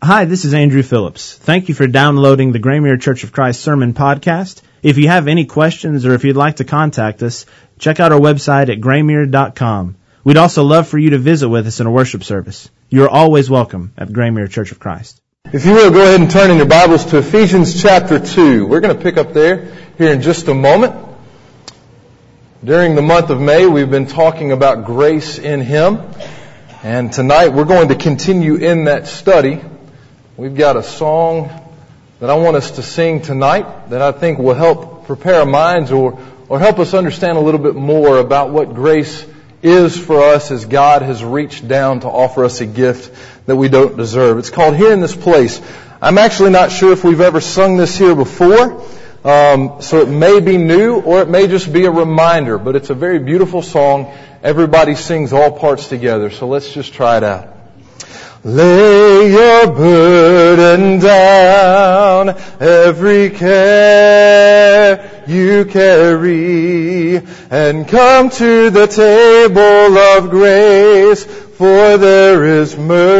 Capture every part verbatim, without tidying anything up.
Hi, this is Andrew Phillips. Thank you for downloading the Graymere Church of Christ Sermon Podcast. If you have any questions or if you'd like to contact us, check out our website at graymere dot com. We'd also love for you to visit with us in a worship service. You are always welcome at Graymere Church of Christ. If you will, go ahead and turn in your Bibles to Ephesians chapter two. We're going to pick up there here in just a moment. During the month of May, we've been talking about grace in Him. And tonight we're going to continue in that study. We've got a song that I want us to sing tonight that I think will help prepare our minds or, or help us understand a little bit more about what grace is for us as God has reached down to offer us a gift that we don't deserve. It's called Here in This Place. I'm actually not sure if we've ever sung this here before, um, so it may be new or it may just be a reminder, but it's a very beautiful song. Everybody sings all parts together, so let's just try it out. Lay your burden down, every care you carry, and come to the table of grace, for there is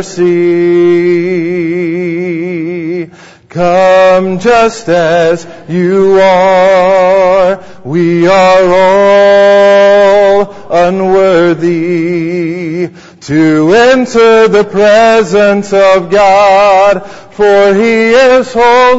mercy. Come just as you are, we are all unworthy to enter the presence of God, for He is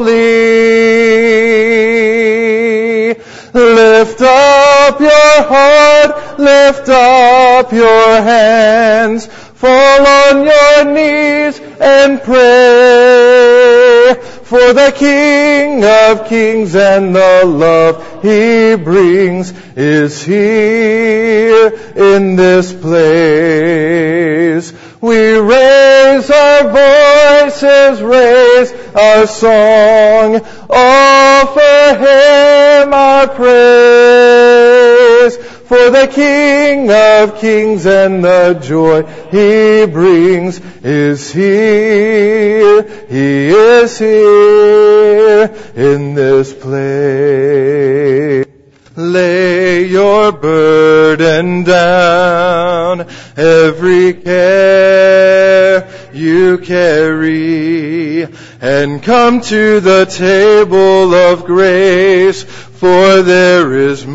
holy. Lift up your heart, lift up your hands, fall on your knees and pray, for the King of Kings and the love He brings is here in this place. We raise our voices, raise our song, offer Him our praise, for the King of Kings and the joy He brings is here, He is here in this place. Lay your burden down, every care you carry, and come to the table of grace, for there is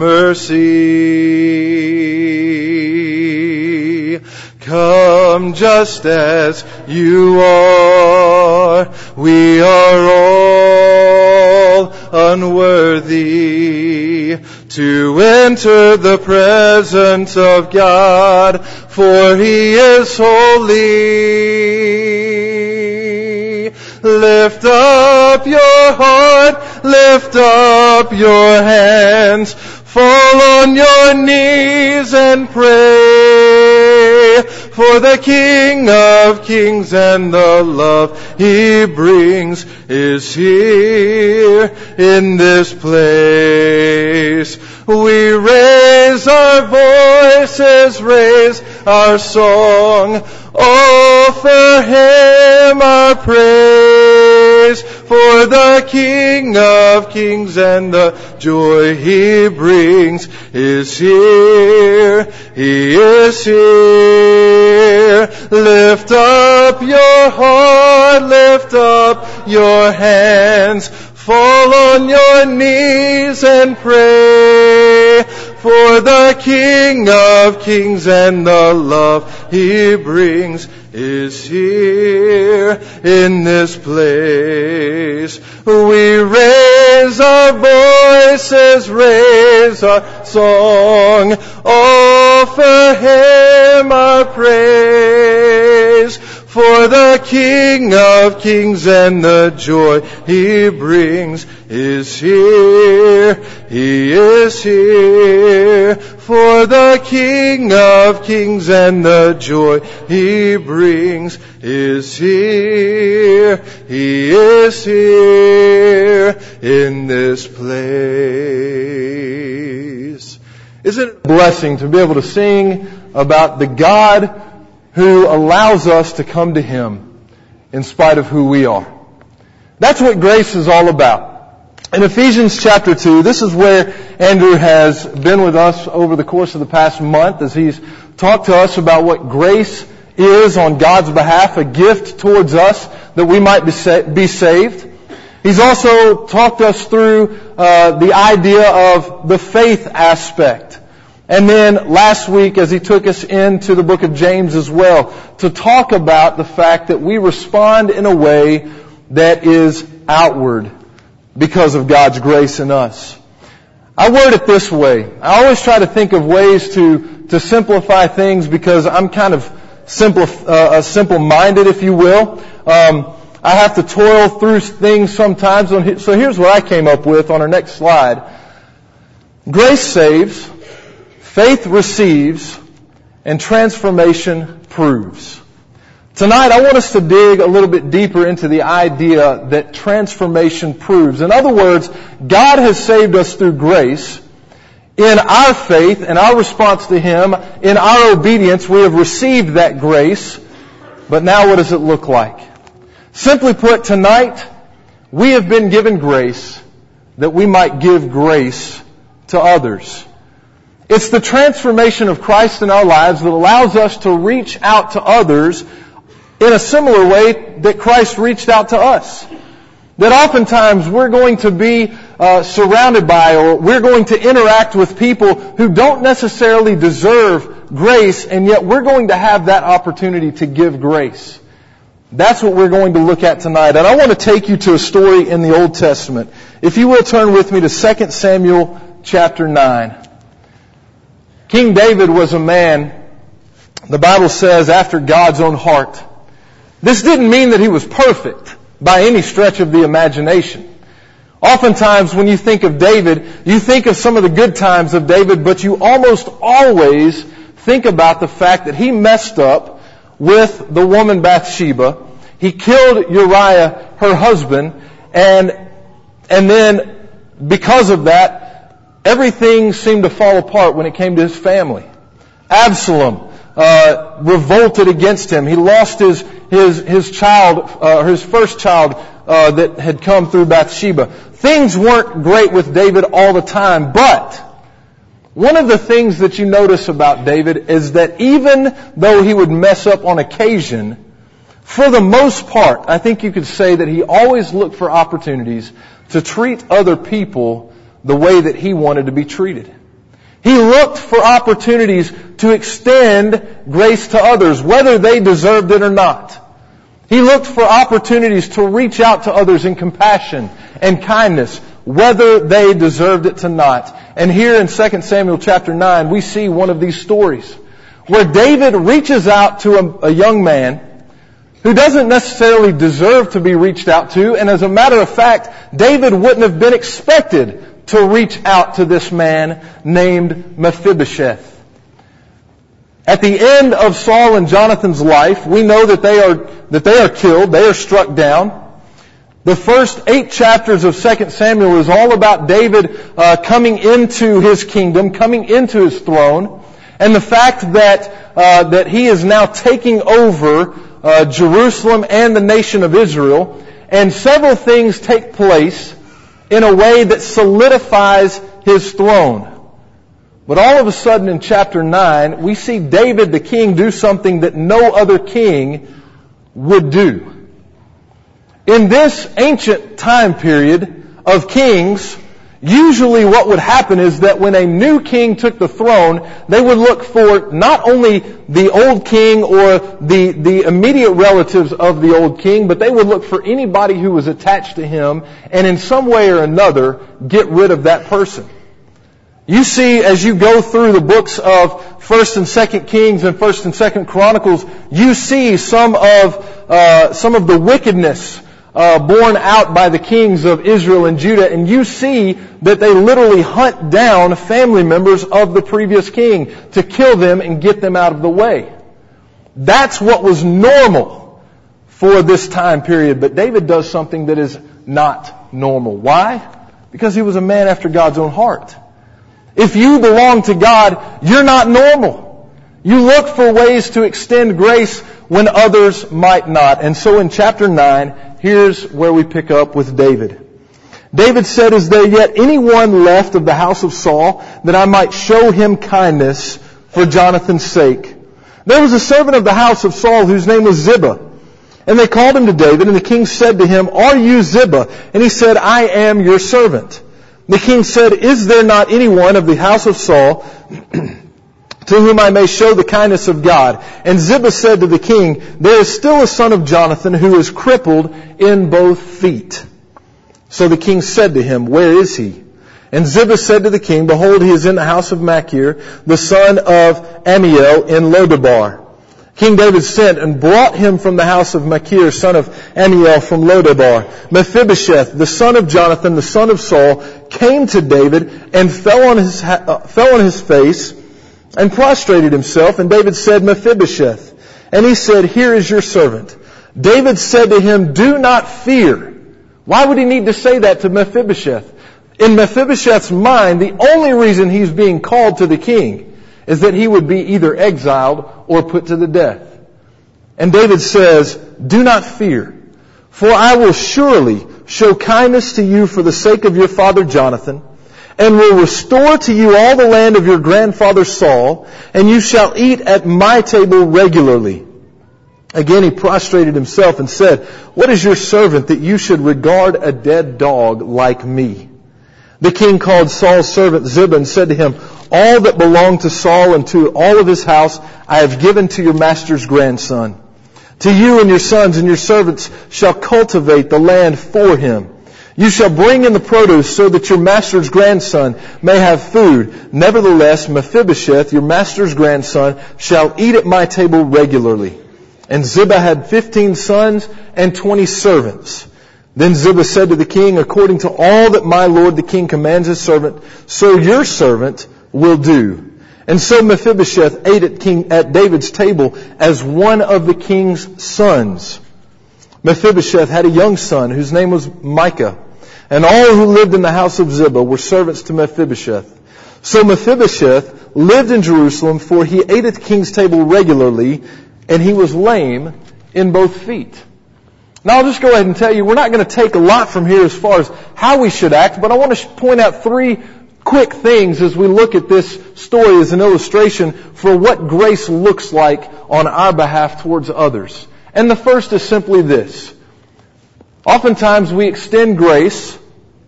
mercy. Come just as you are, we are all unworthy to enter the presence of God, for He is holy. Lift up your heart, lift up your hands, fall on your knees and pray, for the King of Kings and the love He brings is here in this place. We raise our voices, raise our song, offer Him our praise, for the King of Kings and the joy He brings is here, He is here. Lift up your heart, lift up your hands, fall on your knees and pray, for the King of Kings and the love He brings is here in this place. We raise our voices, raise our song, offer Him our praise, for the King of Kings and the joy He brings is here, He is here, for the King of Kings and the joy He brings is here, He is here in this place. Isn't it a blessing to be able to sing about the God who allows us to come to Him in spite of who we are? That's what grace is all about. In Ephesians chapter two, this is where Andrew has been with us over the course of the past month as he's talked to us about what grace is on God's behalf a gift towards us that we might be, sa- be saved. He's also talked us through uh, the idea of the faith aspect. And then last week, as he took us into the book of James as well, to talk about the fact that we respond in a way that is outward because of God's grace in us. I word it this way. I always try to think of ways to, to simplify things because I'm kind of simple, uh, simple-minded, if you will. Um, I have to toil through things sometimes. So here's what I came up with on our next slide. Grace saves, faith receives, and transformation proves. Tonight I want us to dig a little bit deeper into the idea that transformation proves. In other words, God has saved us through grace. In our faith and our response to Him, in our obedience, we have received that grace. But now what does it look like? Simply put, tonight, we have been given grace that we might give grace to others. It's the transformation of Christ in our lives that allows us to reach out to others in a similar way that Christ reached out to us. That oftentimes we're going to be uh, surrounded by or we're going to interact with people who don't necessarily deserve grace, and yet we're going to have that opportunity to give grace. That's what we're going to look at tonight. And I want to take you to a story in the Old Testament. If you will turn with me to Second Samuel chapter nine. King David was a man, the Bible says, after God's own heart. This didn't mean that he was perfect by any stretch of the imagination. Oftentimes when you think of David, you think of some of the good times of David, but you almost always think about the fact that he messed up with the woman Bathsheba. He killed Uriah, her husband, and, and then because of that, everything seemed to fall apart when it came to his family. Absalom Uh, revolted against him. He lost his his his child, uh, his first child uh, that had come through Bathsheba. Things weren't great with David all the time, but one of the things that you notice about David is that even though he would mess up on occasion, for the most part, I think you could say that he always looked for opportunities to treat other people the way that he wanted to be treated. He looked for opportunities to extend grace to others, whether they deserved it or not. He looked for opportunities to reach out to others in compassion and kindness, whether they deserved it or not. And here in Second Samuel chapter nine, we see one of these stories where David reaches out to a, a young man who doesn't necessarily deserve to be reached out to. And as a matter of fact, David wouldn't have been expected to reach out to this man named Mephibosheth. At the end of Saul and Jonathan's life, we know that they are that they are killed, they are struck down. The first eight chapters of Second Samuel is all about David uh, coming into his kingdom, coming into his throne, and the fact that uh, that he is now taking over uh, Jerusalem and the nation of Israel, and several things take place in a way that solidifies his throne. But all of a sudden in chapter nine, we see David the king do something that no other king would do. In this ancient time period of kings, usually what would happen is that when a new king took the throne, they would look for not only the old king or the, the immediate relatives of the old king, but they would look for anybody who was attached to him and in some way or another get rid of that person. You see, as you go through the books of First and Second Kings and First and Second Chronicles, you see some of uh, some of the wickedness uh, borne out by the kings of Israel and Judah, and you see that they literally hunt down family members of the previous king to kill them and get them out of the way. That's what was normal for this time period, but David does something that is not normal. Why? Because he was a man after God's own heart. If you belong to God, you're not normal. You look for ways to extend grace when others might not. And so in chapter nine, here's where we pick up with David. David said, "Is there yet anyone left of the house of Saul that I might show him kindness for Jonathan's sake?" There was a servant of the house of Saul whose name was Ziba. And they called him to David, and the king said to him, Are you Ziba? And he said, I am your servant. The king said, Is there not anyone of the house of Saul to whom I may show the kindness of God? And Ziba said to the king, There is still a son of Jonathan who is crippled in both feet. So the king said to him, Where is he? And Ziba said to the king, Behold, he is in the house of Machir, the son of Ammiel in Lodabar. King David sent and brought him from the house of Machir, son of Ammiel from Lodabar. Mephibosheth, the son of Jonathan, the son of Saul, came to David and fell on his uh, fell on his face and prostrated himself. And David said, Mephibosheth. And he said, Here is your servant. David said to him, Do not fear. Why would he need to say that to Mephibosheth? In Mephibosheth's mind, the only reason he's being called to the king is that he would be either exiled or put to the death. And David says, Do not fear, for I will surely show kindness to you for the sake of your father Jonathan, and will restore to you all the land of your grandfather Saul, and you shall eat at my table regularly. Again he prostrated himself and said, What is your servant that you should regard a dead dog like me? The king called Saul's servant Ziba and said to him, All that belonged to Saul and to all of his house I have given to your master's grandson. To you and your sons and your servants shall cultivate the land for him. You shall bring in the produce so that your master's grandson may have food. Nevertheless, Mephibosheth, your master's grandson, shall eat at my table regularly. And Ziba had fifteen sons and twenty servants. Then Ziba said to the king, According to all that my lord the king commands his servant, so your servant will do. And so Mephibosheth ate at King at David's table as one of the king's sons. Mephibosheth had a young son whose name was Micah, and all who lived in the house of Ziba were servants to Mephibosheth. So Mephibosheth lived in Jerusalem, for he ate at the king's table regularly, and he was lame in both feet. Now I'll just go ahead and tell you, we're not going to take a lot from here as far as how we should act, but I want to point out three quick things as we look at this story as an illustration for what grace looks like on our behalf towards others. And the first is simply this. Oftentimes we extend grace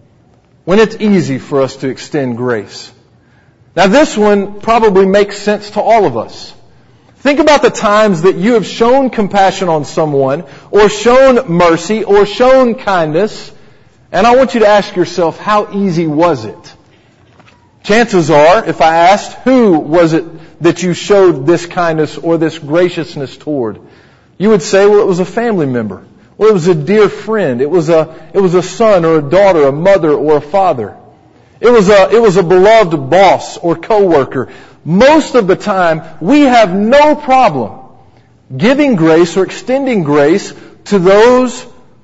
when it's easy for us to extend grace. Now this one probably makes sense to all of us. Think about the times that you have shown compassion on someone, or shown mercy, or shown kindness, and I want you to ask yourself, how easy was it? Chances are, if I asked, who was it that you showed this kindness or this graciousness toward? You would say, well, it was a family member. Well, it was a dear friend. It was a, it was a son or a daughter, a mother or a father. It was a, it was a beloved boss or coworker. Most of the time, we have no problem giving grace or extending grace to those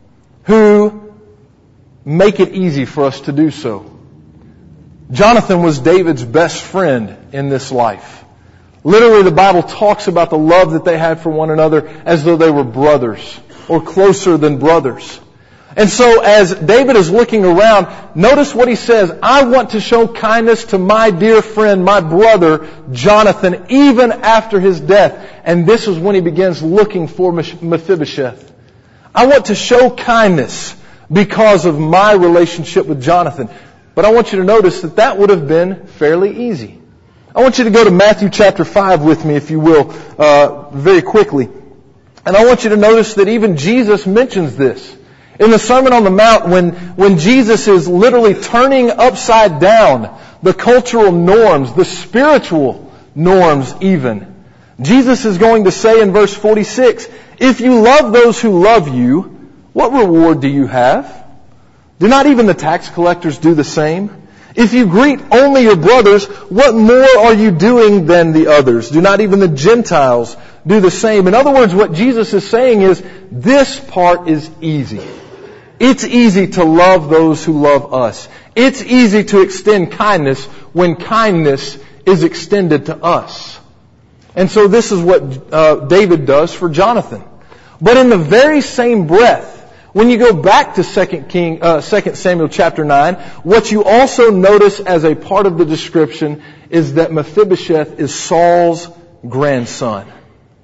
who make it easy for us to do so. Jonathan was David's best friend in this life. Literally, the Bible talks about the love that they had for one another as though they were brothers or closer than brothers. And so as David is looking around, notice what he says. I want to show kindness to my dear friend, my brother, Jonathan, even after his death. And this is when he begins looking for Mephibosheth. I want to show kindness because of my relationship with Jonathan. But I want you to notice that that would have been fairly easy. I want you to go to Matthew chapter five with me, if you will, uh, very quickly. And I want you to notice that even Jesus mentions this. In the Sermon on the Mount, when, when Jesus is literally turning upside down the cultural norms, the spiritual norms even, Jesus is going to say in verse forty-six, If you love those who love you, what reward do you have? Do not even the tax collectors do the same? If you greet only your brothers, what more are you doing than the others? Do not even the Gentiles do the same? In other words, what Jesus is saying is, this part is easy. It's easy to love those who love us. It's easy to extend kindness when kindness is extended to us. And so this is what uh, David does for Jonathan. But in the very same breath, when you go back to Second King, uh, Second Samuel chapter nine, what you also notice as a part of the description is that Mephibosheth is Saul's grandson.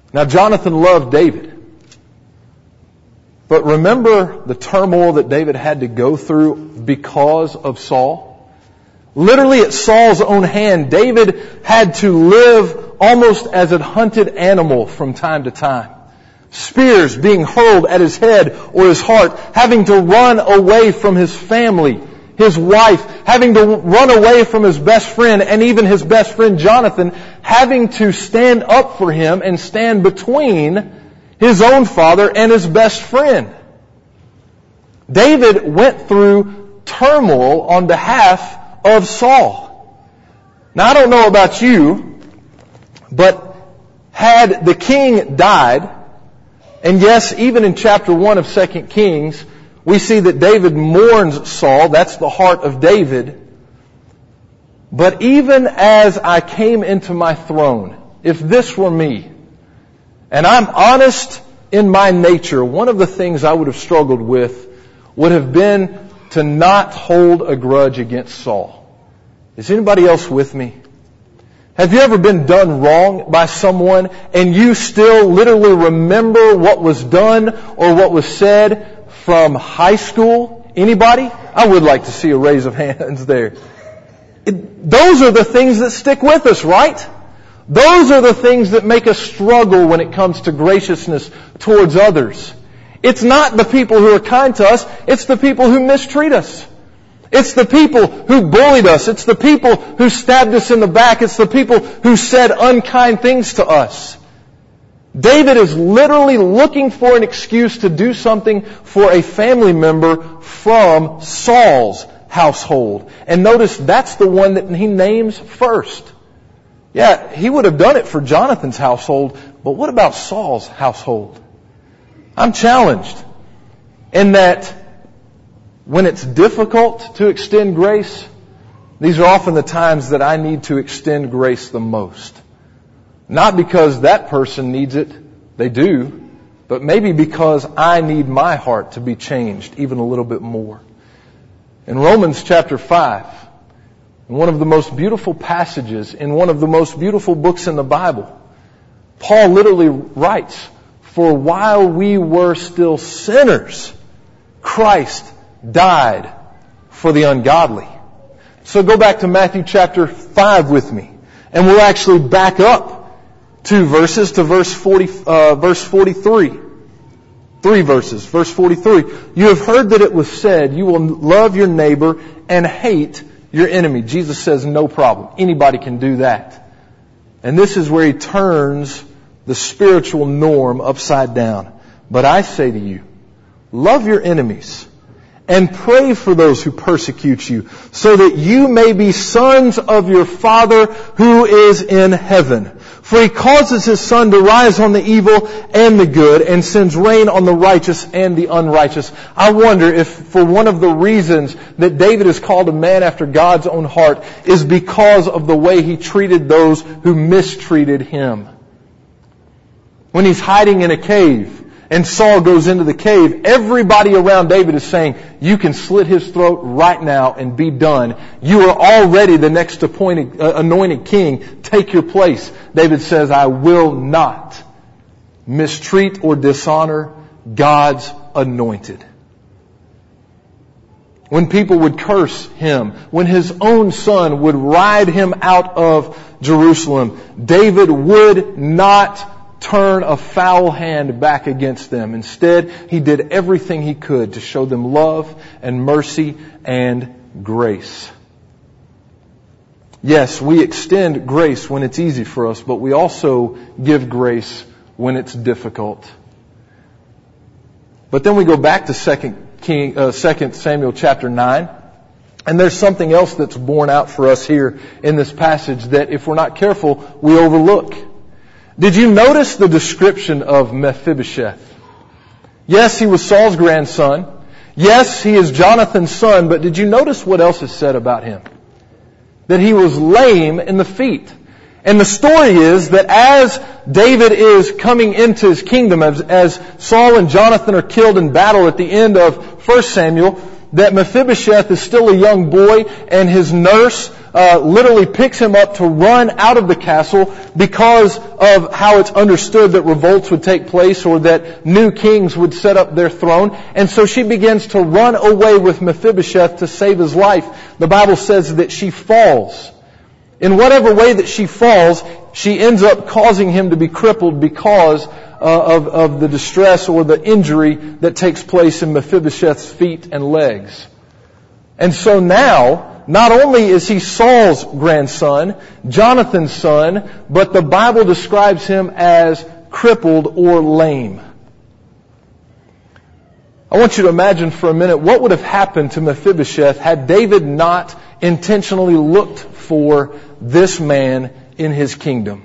Now, Jonathan loved David. But remember the turmoil that David had to go through because of Saul? Literally at Saul's own hand, David had to live almost as a hunted animal from time to time. Spears being hurled at his head or his heart, having to run away from his family, his wife, having to run away from his best friend, and even his best friend Jonathan, having to stand up for him and stand between his own father and his best friend. David went through turmoil on behalf of Saul. Now, I don't know about you, but had the king died, and yes, even in chapter one of Second Kings, we see that David mourns Saul. That's the heart of David. But even as I came into my throne, if this were me, and I'm honest in my nature, one of the things I would have struggled with would have been to not hold a grudge against Saul. Is anybody else with me? Have you ever been done wrong by someone and you still literally remember what was done or what was said from high school? Anybody? I would like to see a raise of hands there. It, those are the things that stick with us, right? Those are the things that make us struggle when it comes to graciousness towards others. It's not the people who are kind to us, it's the people who mistreat us. It's the people who bullied us. It's the people who stabbed us in the back. It's the people who said unkind things to us. David is literally looking for an excuse to do something for a family member from Saul's household. And notice that's the one that he names first. Yeah, he would have done it for Jonathan's household, but what about Saul's household? I'm challenged in that when it's difficult to extend grace, these are often the times that I need to extend grace the most. Not because that person needs it, they do, but maybe because I need my heart to be changed even a little bit more. In Romans chapter five, in one of the most beautiful passages, in one of the most beautiful books in the Bible, Paul literally writes, "For while we were still sinners, Christ died for the ungodly." So go back to Matthew chapter five with me, and we'll actually back up two verses to verse forty, uh, verse forty-three. Three verses, verse forty-three. "You have heard that it was said, you will love your neighbor and hate your enemy." Jesus says, no problem. Anybody can do that. And this is where he turns the spiritual norm upside down. "But I say to you, love your enemies and pray for those who persecute you, so that you may be sons of your Father who is in heaven. For He causes His sun to rise on the evil and the good, and sends rain on the righteous and the unrighteous." I wonder if for one of the reasons that David is called a man after God's own heart is because of the way he treated those who mistreated him. When he's hiding in a cave, and Saul goes into the cave, everybody around David is saying, you can slit his throat right now and be done. You are already the next appointed, uh, anointed king. Take your place. David says, I will not mistreat or dishonor God's anointed. When people would curse him, when his own son would ride him out of Jerusalem, David would not turn a foul hand back against them. Instead, he did everything he could to show them love and mercy and grace. Yes, we extend grace when it's easy for us, but we also give grace when it's difficult. But then we go back to Second King, uh, Second Samuel chapter nine, and there's something else that's borne out for us here in this passage that, if we're not careful, we overlook. Did you notice the description of Mephibosheth? Yes, he was Saul's grandson. Yes, he is Jonathan's son, but did you notice what else is said about him? That he was lame in the feet. And the story is that as David is coming into his kingdom, as, as Saul and Jonathan are killed in battle at the end of First Samuel, that Mephibosheth is still a young boy, and his nurse uh, literally picks him up to run out of the castle because of how it's understood that revolts would take place or that new kings would set up their throne. And so she begins to run away with Mephibosheth to save his life. The Bible says that she falls. In whatever way that she falls, she ends up causing him to be crippled because uh, of, of the distress or the injury that takes place in Mephibosheth's feet and legs. And so now, not only is he Saul's grandson, Jonathan's son, but the Bible describes him as crippled or lame. I want you to imagine for a minute what would have happened to Mephibosheth had David not intentionally looked for this man in his kingdom.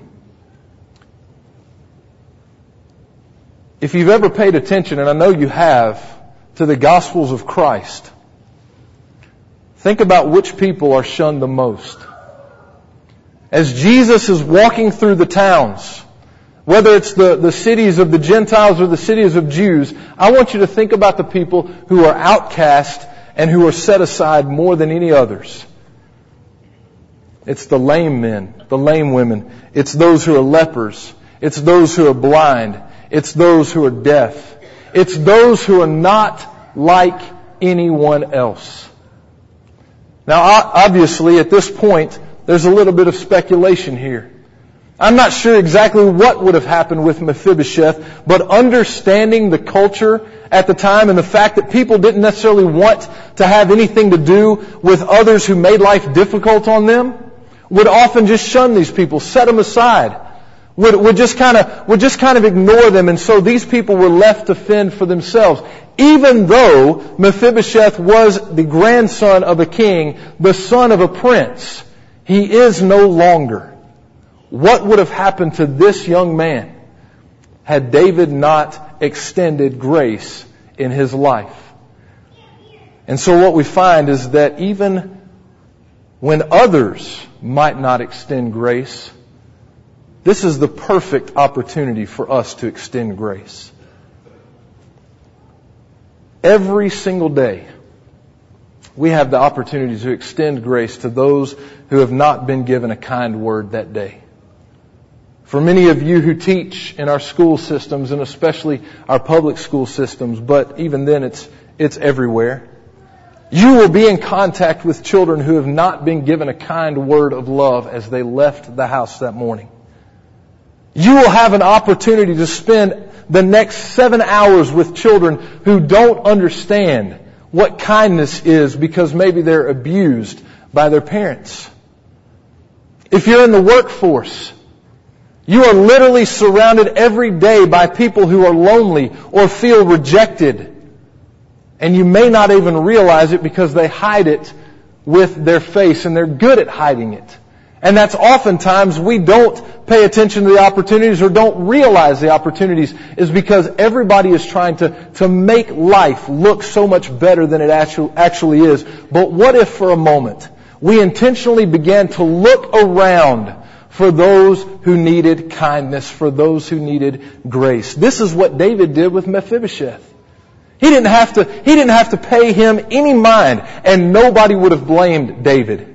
If you've ever paid attention, and I know you have, to the Gospels of Christ, think about which people are shunned the most. As Jesus is walking through the towns, whether it's the, the cities of the Gentiles or the cities of Jews, I want you to think about the people who are outcast and who are set aside more than any others. It's the lame men, the lame women. It's those who are lepers. It's those who are blind. It's those who are deaf. It's those who are not like anyone else. Now, obviously, at this point, there's a little bit of speculation here. I'm not sure exactly what would have happened with Mephibosheth, but understanding the culture at the time and the fact that people didn't necessarily want to have anything to do with others who made life difficult on them, would often just shun these people, set them aside, would, would just kind of, would just kind of ignore them. And so these people were left to fend for themselves. Even though Mephibosheth was the grandson of a king, the son of a prince, he is no longer. What would have happened to this young man had David not extended grace in his life? And so what we find is that even when others might not extend grace, this is the perfect opportunity for us to extend grace. Every single day, we have the opportunity to extend grace to those who have not been given a kind word that day. For many of you who teach in our school systems, and especially our public school systems, but even then it's it's everywhere, you will be in contact with children who have not been given a kind word of love as they left the house that morning. You will have an opportunity to spend the next seven hours with children who don't understand what kindness is because maybe they're abused by their parents. If you're in the workforce, you are literally surrounded every day by people who are lonely or feel rejected. And you may not even realize it because they hide it with their face, and they're good at hiding it. And that's oftentimes we don't pay attention to the opportunities or don't realize the opportunities is because everybody is trying to, to make life look so much better than it actually, actually is. But what if for a moment we intentionally began to look around for those who needed kindness, for those who needed grace? This is what David did with Mephibosheth. He didn't have to, he didn't have to pay him any mind, and nobody would have blamed David.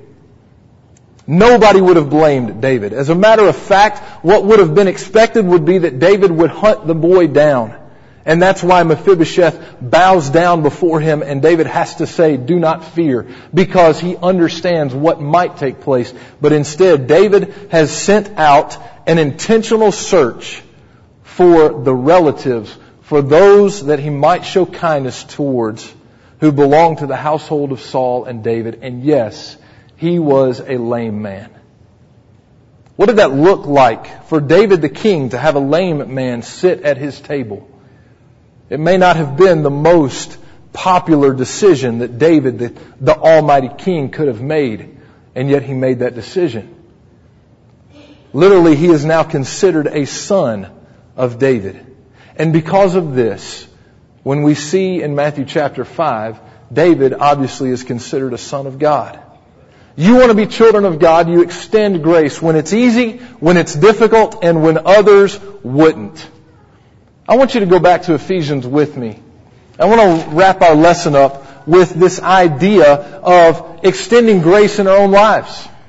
Nobody would have blamed David. As a matter of fact, what would have been expected would be that David would hunt the boy down. And that's why Mephibosheth bows down before him, and David has to say, "Do not fear," because he understands what might take place. But instead, David has sent out an intentional search for the relatives, for those that he might show kindness towards, who belong to the household of Saul and David. And yes, he was a lame man. What did that look like for David the king to have a lame man sit at his table? It may not have been the most popular decision that David, the, the Almighty King, could have made, and yet he made that decision. Literally, he is now considered a son of David. And because of this, when we see in Matthew chapter five, David obviously is considered a son of God. You want to be children of God, you extend grace when it's easy, when it's difficult, and when others wouldn't. I want you to go back to Ephesians with me. I want to wrap our lesson up with this idea of extending grace in our own lives.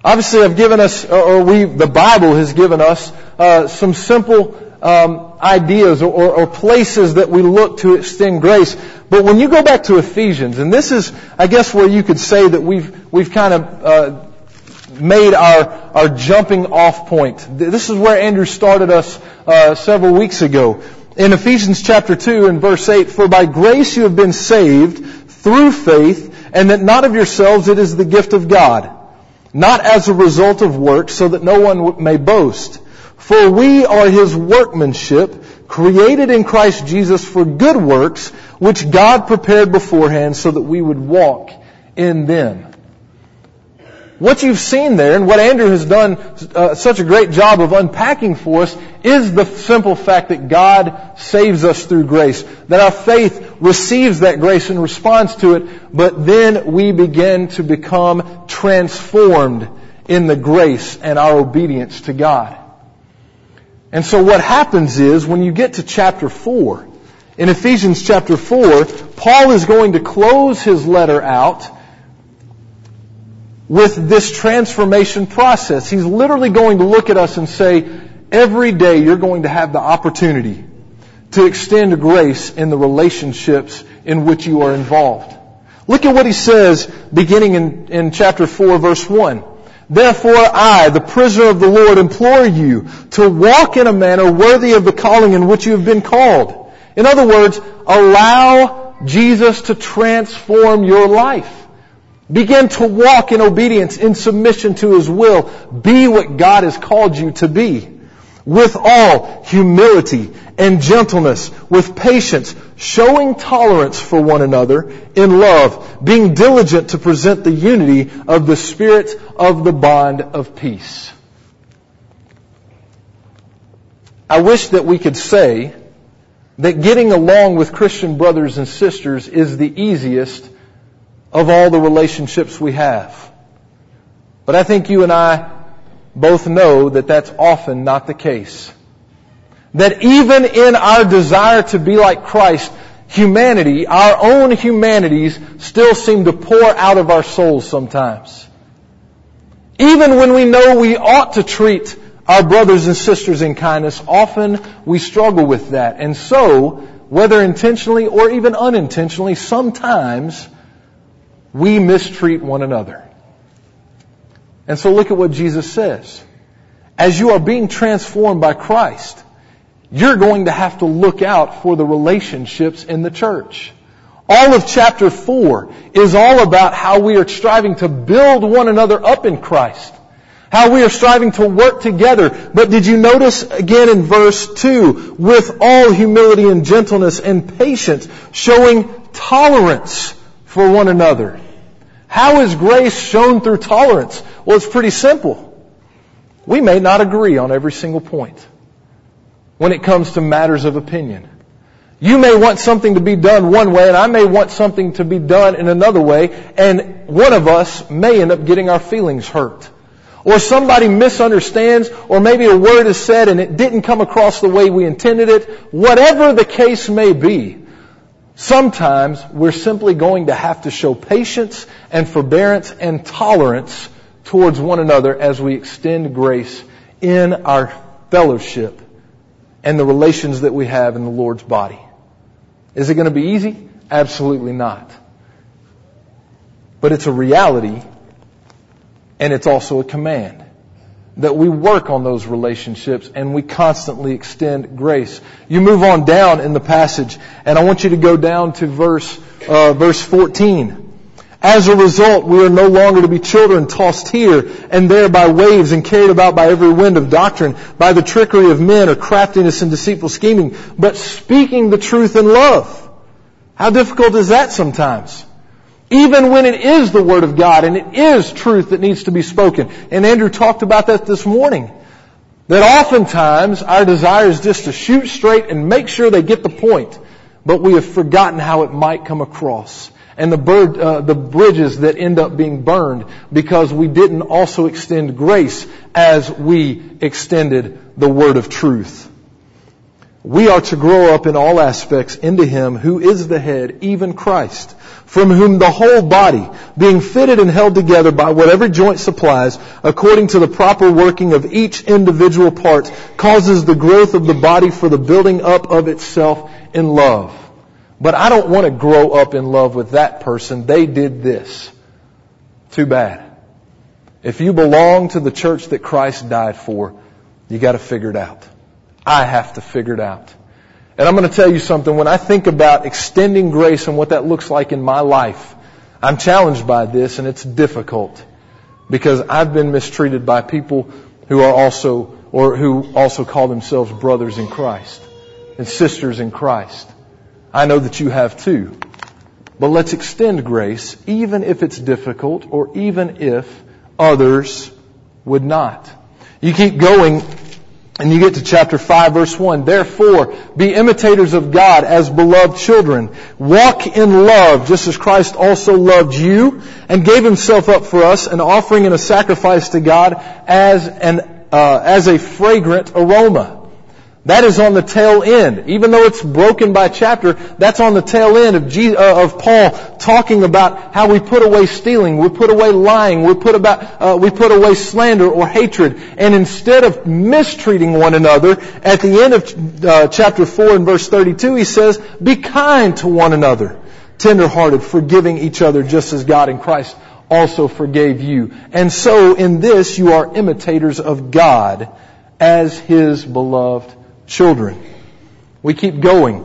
Obviously, I've given us, or we, the Bible has given us uh, some simple um, ideas or, or, or places that we look to extend grace. But when you go back to Ephesians, and this is, I guess, where you could say that we've we've kind of uh, made our our jumping off point. This is where Andrew started us uh, several weeks ago. In Ephesians chapter two and verse eight, "For by grace you have been saved through faith, and that not of yourselves, it is the gift of God, not as a result of works, so that no one may boast. For we are His workmanship, created in Christ Jesus for good works, which God prepared beforehand so that we would walk in them." What you've seen there, and what Andrew has done uh, such a great job of unpacking for us, is the simple fact that God saves us through grace. That our faith receives that grace and responds to it, but then we begin to become transformed in the grace and our obedience to God. And so what happens is, when you get to chapter four, in Ephesians chapter four, Paul is going to close his letter out with this transformation process. He's literally going to look at us and say, every day you're going to have the opportunity to extend grace in the relationships in which you are involved. Look at what he says beginning in, in chapter four, verse one. "Therefore I, the prisoner of the Lord, implore you to walk in a manner worthy of the calling in which you have been called." In other words, allow Jesus to transform your life. Begin to walk in obedience, in submission to His will. Be what God has called you to be. With all humility and gentleness, with patience, showing tolerance for one another in love, being diligent to present the unity of the Spirit of the bond of peace. I wish that we could say that getting along with Christian brothers and sisters is the easiest of all the relationships we have. But I think you and I both know that that's often not the case. That even in our desire to be like Christ, humanity, our own humanities, still seem to pour out of our souls sometimes. Even when we know we ought to treat our brothers and sisters in kindness, often we struggle with that. And so, whether intentionally or even unintentionally, sometimes we mistreat one another. And so look at what Jesus says. As you are being transformed by Christ, you're going to have to look out for the relationships in the church. All of chapter four is all about how we are striving to build one another up in Christ. How we are striving to work together. But did you notice again in verse two, with all humility and gentleness and patience, showing tolerance for one another. How is grace shown through tolerance? Well, it's pretty simple. We may not agree on every single point when it comes to matters of opinion. You may want something to be done one way, and I may want something to be done in another way, and one of us may end up getting our feelings hurt. Or somebody misunderstands, or maybe a word is said and it didn't come across the way we intended it. Whatever the case may be, sometimes we're simply going to have to show patience and forbearance and tolerance towards one another as we extend grace in our fellowship and the relations that we have in the Lord's body. Is it going to be easy? Absolutely not. But it's a reality, and it's also a command that we work on those relationships and we constantly extend grace. You move on down in the passage, and I want you to go down to verse uh, verse fourteen. As a result, we are no longer to be children tossed here and there by waves and carried about by every wind of doctrine, by the trickery of men or craftiness and deceitful scheming, but speaking the truth in love. How difficult is that sometimes? Even when it is the Word of God and it is truth that needs to be spoken. And Andrew talked about that this morning. That oftentimes our desire is just to shoot straight and make sure they get the point. But we have forgotten how it might come across. And the bird, uh, the bridges that end up being burned because we didn't also extend grace as we extended the word of truth. we are to grow up in all aspects into Him who is the head, even Christ, from whom the whole body, being fitted and held together by whatever joint supplies, according to the proper working of each individual part, causes the growth of the body for the building up of itself in love. But I don't want to grow up in love with that person. They did this. Too bad. If you belong to the church that Christ died for, you got to figure it out. I have to figure it out. And I'm going to tell you something. When I think about extending grace and what that looks like in my life, I'm challenged by this, and it's difficult because I've been mistreated by people who are also, or who also call themselves brothers in Christ and sisters in Christ. I know that you have too. But let's extend grace, even if it's difficult, or even if others would not. You keep going, and you get to chapter five, verse one. Therefore, be imitators of God as beloved children. Walk in love, just as Christ also loved you, and gave Himself up for us, an offering and a sacrifice to God as an uh, as a fragrant aroma. That is on the tail end. Even though it's broken by chapter, that's on the tail end of Jesus, uh, of Paul talking about how we put away stealing, we put away lying, we put about uh, we put away slander or hatred, and instead of mistreating one another, at the end of uh, chapter four and verse thirty-two, he says, "Be kind to one another, tender-hearted, forgiving each other, just as God in Christ also forgave you. And so in this you are imitators of God as His beloved children." We keep going.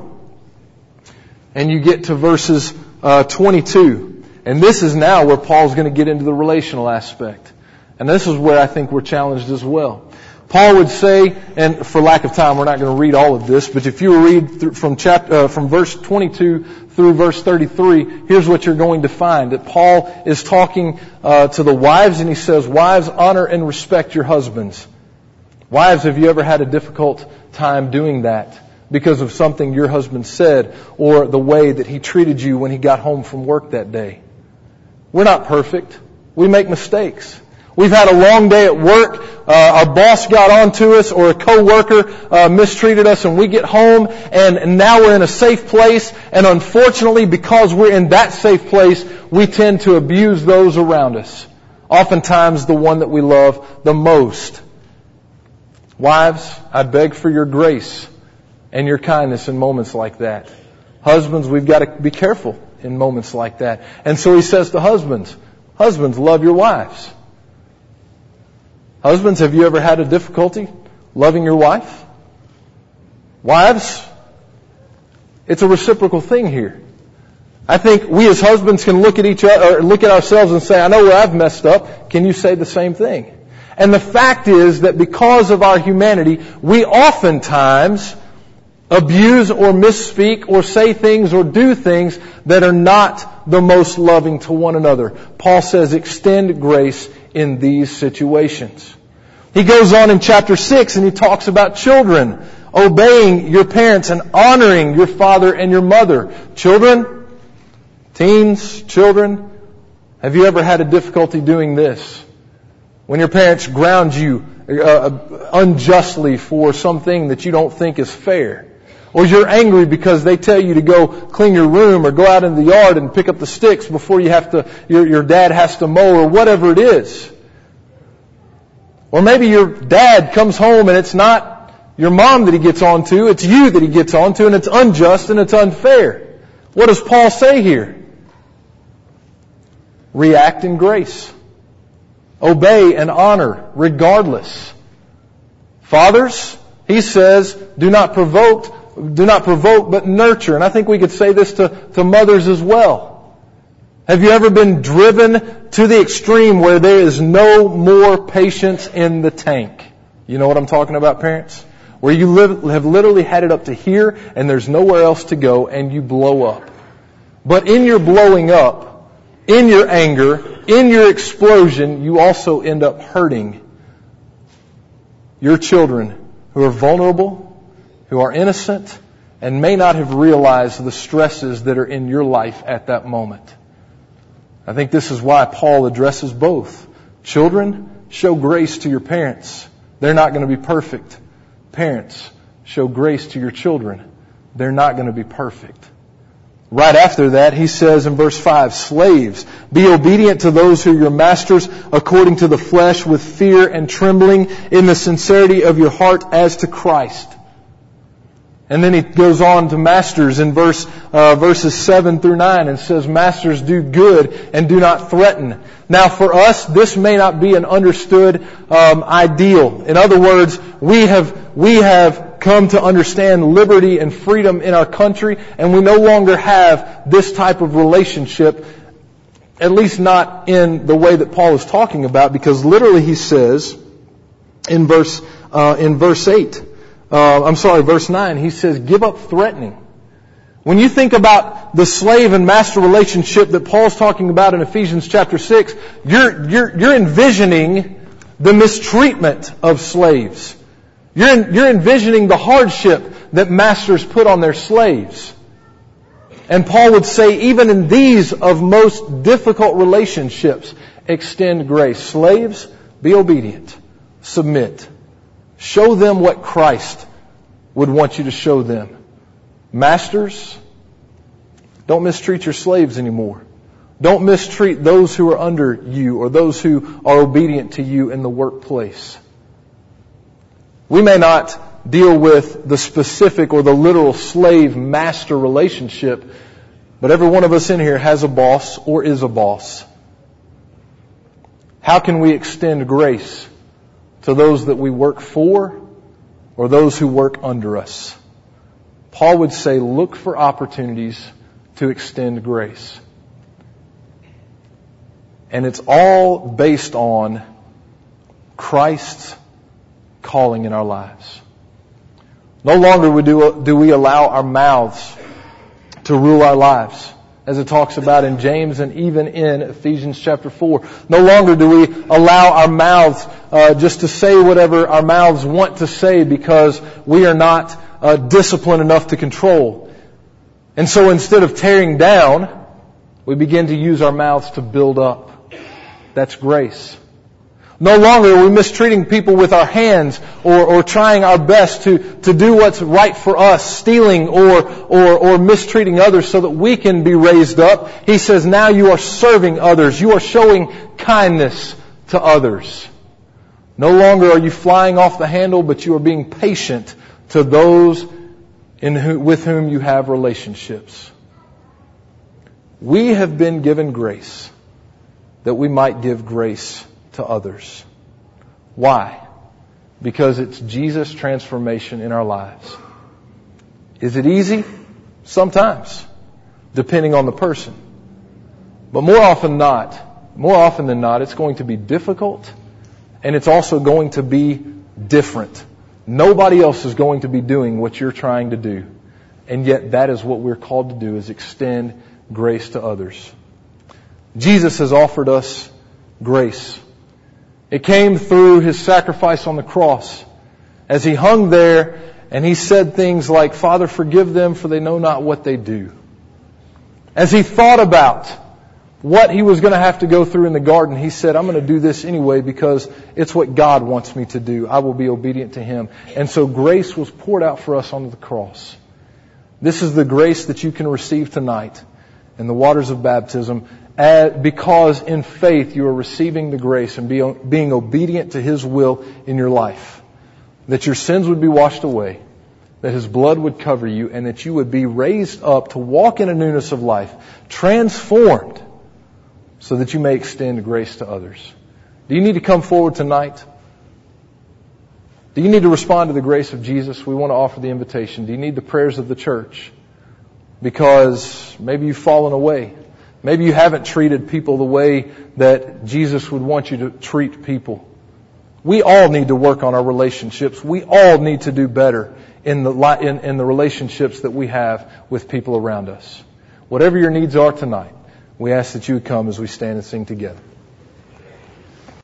And you get to verses uh, twenty-two. And this is now where Paul's going to get into the relational aspect. And this is where I think we're challenged as well. Paul would say, and for lack of time, we're not going to read all of this, but if you read through, from chapter, uh, from verse twenty-two through verse thirty-three, here's what you're going to find. That Paul is talking uh, to the wives, and he says, "Wives, honor and respect your husbands." Wives, have you ever had a difficult time doing that because of something your husband said or the way that he treated you when he got home from work that day? We're not perfect. We make mistakes. We've had a long day at work. Uh, our boss got on to us, or a coworker uh, mistreated us, and we get home, and, and now we're in a safe place. And unfortunately, because we're in that safe place, we tend to abuse those around us. Oftentimes, the one that we love the most. Wives, I beg for your grace and your kindness in moments like that. Husbands, we've got to be careful in moments like that. And so he says to husbands, husbands, love your wives. Husbands, have you ever had a difficulty loving your wife? Wives, it's a reciprocal thing here. I think we as husbands can look at each other, or look at ourselves and say, I know where I've messed up. Can you say the same thing? And the fact is that because of our humanity, we oftentimes abuse or misspeak or say things or do things that are not the most loving to one another. Paul says, extend grace in these situations. He goes on in chapter six and he talks about children obeying your parents and honoring your father and your mother. Children, teens, children, have you ever had a difficulty doing this? When your parents ground you uh, unjustly for something that you don't think is fair. Or you're angry because they tell you to go clean your room or go out in the yard and pick up the sticks before you have to, your, your dad has to mow, or whatever it is. Or maybe your dad comes home and it's not your mom that he gets on to, it's you that he gets on to, and it's unjust and it's unfair. What does Paul say here? React in grace. Obey and honor regardless. Fathers, he says, do not provoke, do not provoke, but nurture. And I think we could say this to, to mothers as well. Have you ever been driven to the extreme where there is no more patience in the tank? You know what I'm talking about, parents? Where you live, have literally had it up to here and there's nowhere else to go and you blow up. But in your blowing up, in your anger, in your explosion, you also end up hurting your children who are vulnerable, who are innocent, and may not have realized the stresses that are in your life at that moment. I think this is why Paul addresses both. Children, show grace to your parents. They're not going to be perfect. Parents, show grace to your children. They're not going to be perfect. Right after that, he says in verse five, slaves, be obedient to those who are your masters according to the flesh with fear and trembling in the sincerity of your heart as to Christ. And then he goes on to masters in verse uh, verses seven through nine and says, masters, do good and do not threaten. Now for us, this may not be an understood um, ideal. In other words, we have we have come to understand liberty and freedom in our country, and we no longer have this type of relationship, at least not in the way that Paul is talking about, because literally he says in verse uh, in verse eight, uh, I'm sorry, verse nine, he says, give up threatening. When you think about the slave and master relationship that Paul's talking about in Ephesians chapter six, you're you're you're envisioning the mistreatment of slaves. You're, you're envisioning the hardship that masters put on their slaves. And Paul would say, even in these of most difficult relationships, extend grace. Slaves, be obedient. Submit. Show them what Christ would want you to show them. Masters, don't mistreat your slaves anymore. Don't mistreat those who are under you or those who are obedient to you in the workplace. We may not deal with the specific or the literal slave-master relationship, but every one of us in here has a boss or is a boss. How can we extend grace to those that we work for or those who work under us? Paul would say, look for opportunities to extend grace. And it's all based on Christ's calling in our lives. No longer do we allow our mouths to rule our lives, as it talks about in James and even in Ephesians chapter four. No longer do we allow our mouths uh, just to say whatever our mouths want to say because we are not uh, disciplined enough to control. And so instead of tearing down, we begin to use our mouths to build up. That's grace. No longer are we mistreating people with our hands or, or trying our best to, to do what's right for us, stealing or, or, or mistreating others so that we can be raised up. He says, now you are serving others. You are showing kindness to others. No longer are you flying off the handle, but you are being patient to those in who, with whom you have relationships. We have been given grace that we might give grace to others. Why? Because it's Jesus' transformation in our lives. Is it easy? Sometimes, depending on the person. But more often not, more often than not, it's going to be difficult, and it's also going to be different. Nobody else is going to be doing what you're trying to do. And yet that is what we're called to do, is extend grace to others. Jesus has offered us grace. It came through His sacrifice on the cross. As He hung there and He said things like, Father, forgive them, for they know not what they do. As He thought about what He was going to have to go through in the garden, He said, I'm going to do this anyway because it's what God wants me to do. I will be obedient to Him. And so grace was poured out for us on the cross. This is the grace that you can receive tonight in the waters of baptism, because in faith you are receiving the grace and being obedient to His will in your life. That your sins would be washed away, that His blood would cover you, and that you would be raised up to walk in a newness of life, transformed, so that you may extend grace to others. Do you need to come forward tonight? Do you need to respond to the grace of Jesus? We want to offer the invitation. Do you need the prayers of the church? Because maybe you've fallen away. Maybe you haven't treated people the way that Jesus would want you to treat people. We all need to work on our relationships. We all need to do better in the, in, in the relationships that we have with people around us. Whatever your needs are tonight, we ask that you would come as we stand and sing together.